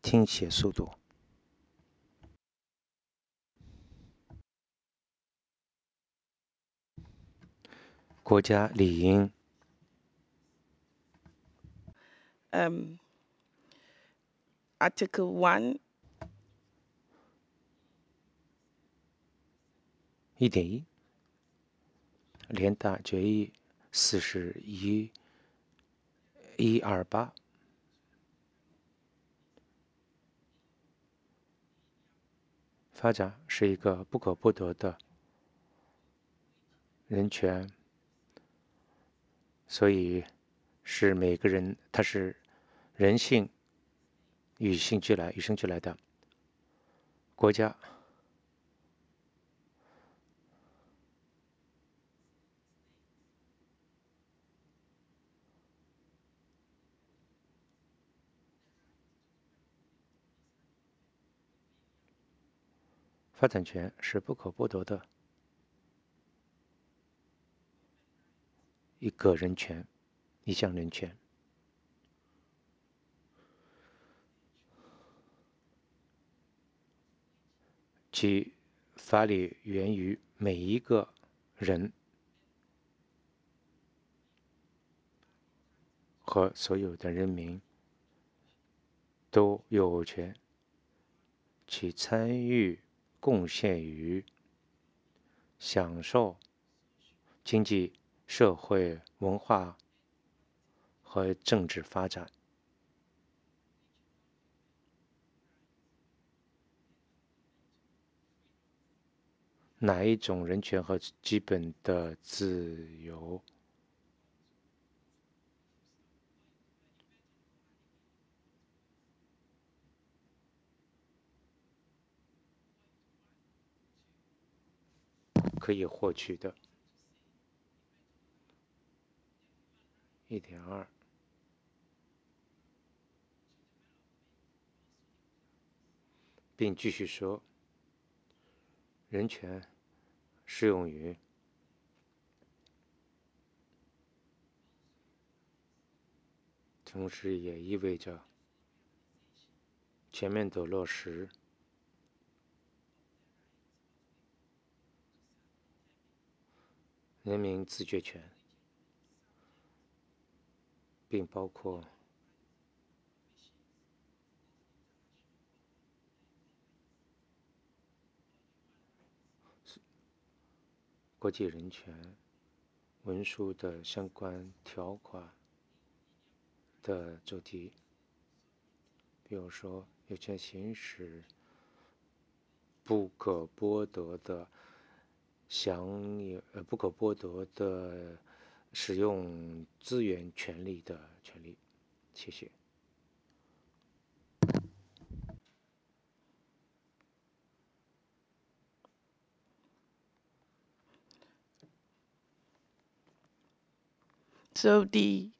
听写速度。国家理应 Article 1. 1.1联大决议41-128发展是一个不可剥夺的人权，所以是每个人，它是人性与生俱来的。国家发展权是不可剥夺的一个人权，一项人权。其法理源于每一个人和所有的人民都有权去参与、贡献于、享受经济、社会、文化和政治发展。哪一种人权和基本的自由可以获取的？1.2并继续说，人权适用于同时也意味着全面的落实人民自决权，并包括国际人权文书的相关条款的主题，比如说有权行使不可剥夺的不可剥夺的使用资源权利的权利。谢谢。 So the